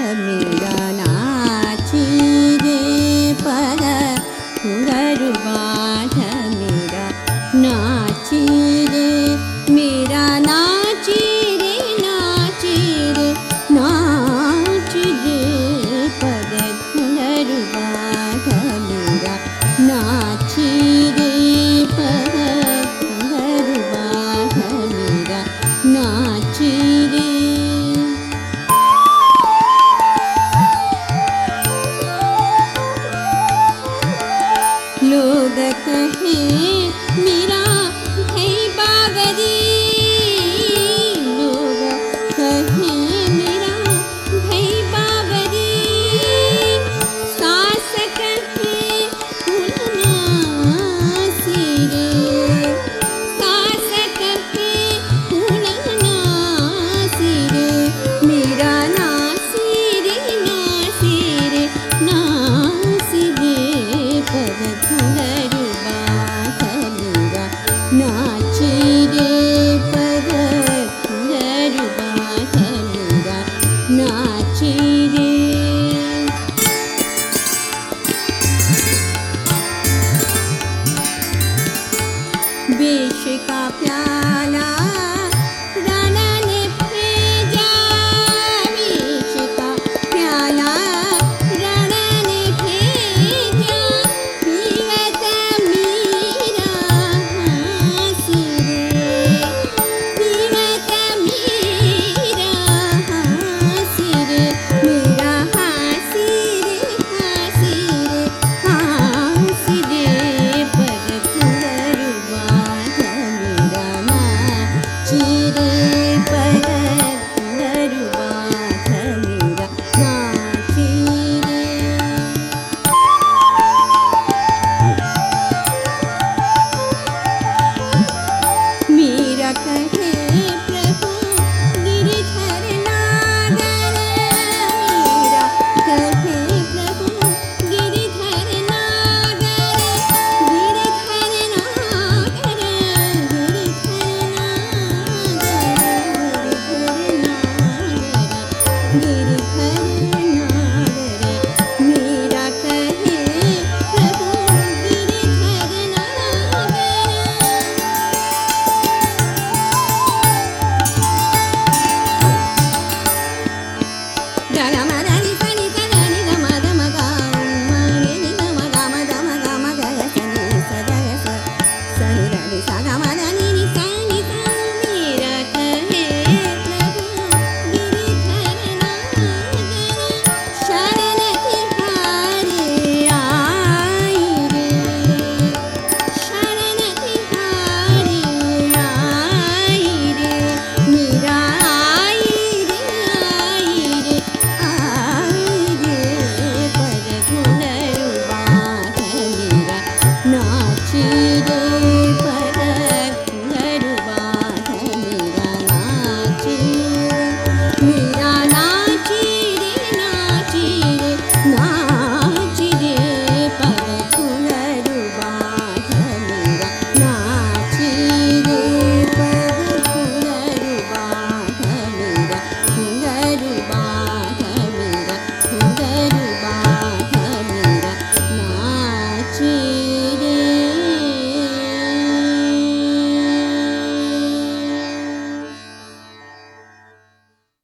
मेरा नाची रे पर घुंघरूबाज मेरा नाची रे मेरा नाची रे नाची रे नाची रे पर घुंघरूबाज मेरा नाची रे पर घुंघरूबाज मेरा नाची रे। लोग कहें मेरा भई बावरी, लोग कहें मेरा भई बावरी, सास कहे फूलनासी रे, सास कहे फूलनासी रे, मेरा नासी रे नासी रे नासी रे पर घुंघरूबाज मेरा नाची रे पर घुंघरूबाज मेरा नाची रे। विष का प्याला